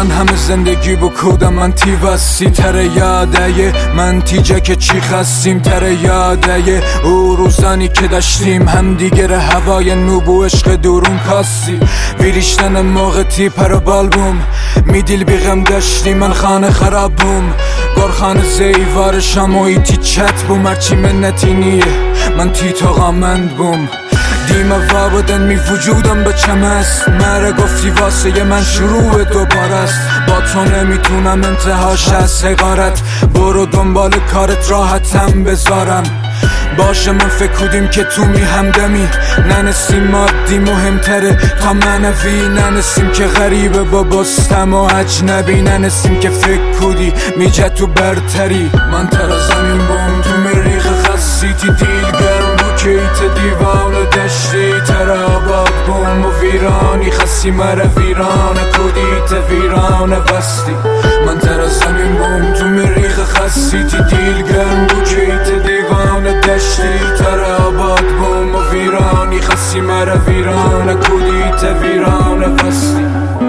من همه زندگی بکودم من تی وسی تر یاده من تیجه که چی خستیم تر یاده او روزانی که داشتیم هم دیگر هوای نوبو عشق دورون کاسی ویریشتن موقع تی پر بالبوم میدیل بیغم داشتیم من خانه خرابوم گرخان زیوار شموی تی چت بوم هرچی منتی نیه من تی تاقامند بوم دیمه وابدن می وجودم به چم است مره گفتی واسه من شروع دوباره است با تو نمیتونم انتهاش از حقارت برو دنبال کارت راحتم بذارم باشه من فکر کودیم که تو می همدمی ننسیم مادی مهمتره تا منوی ننسیم که غریبه با بستم و اجنبی ننسیم که فکر کودی میجه تو برتری من تر زمین بوم تو مریخ خستی تی دیل گرم بوکیت دیوان دشتی تر آباد بوم و ویرانی خسی مره ویران کودیت ویران وستی من تر زمین بوم تو مریخ خستی تی دیل گرم بوکیت دیوان دشتی تر آباد بوم و ویرانی خسی مره ویران کودیت ویران وستی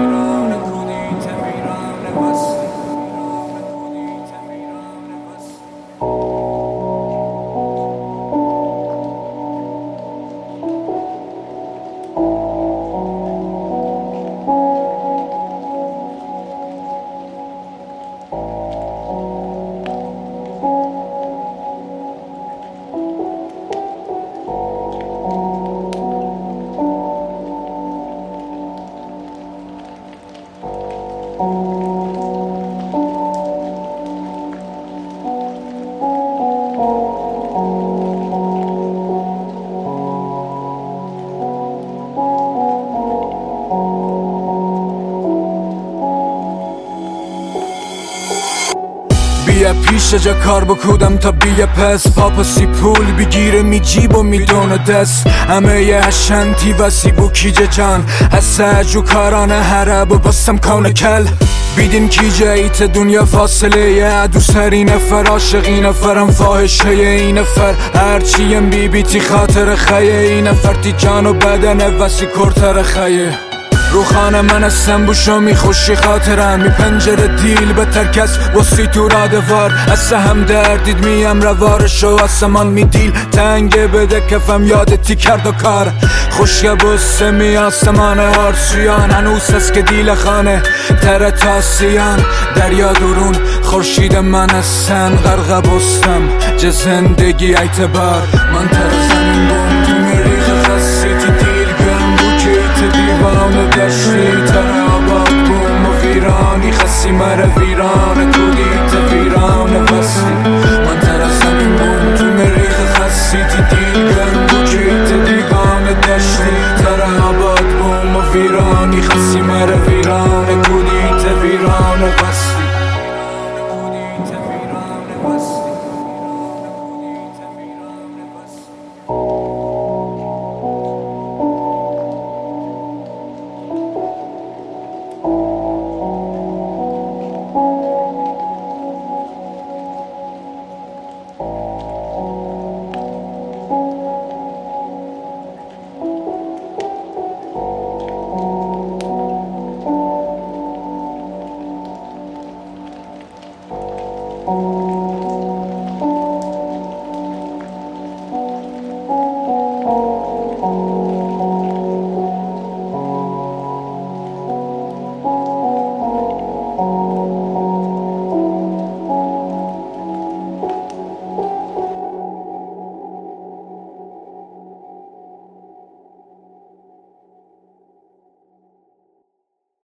بیا پیش جا کار بکودم تا بیا پس پاپسی پول بگیره می جیب و میدونه دست همه یه هشنتی وسی بو کیجه جان هسته جو کارانه هره و بستم کونه کل بیدین کیجه ایت دنیا فاصله یه دوست هر نفر عاشق این نفرم فاحشه این نفر هرچیم بی تی خاطر خیه این نفر تی جان و بدن وسی کرتر خیه رو خانه من هستم بوشو میخوشی خاطرم می پنجره دیل به ترکس وسی تو رادوار از هم دردید میم روارشو آسمان می دیل تنگه بده کفم یادتی کرد و کار خوشگه بسته می آسمان آرسویان هنوز هست که دیل خانه تره تاسیان دریا درون خورشید من هستن غرق بستم جه زندگی اعتبار من تر زمین بوم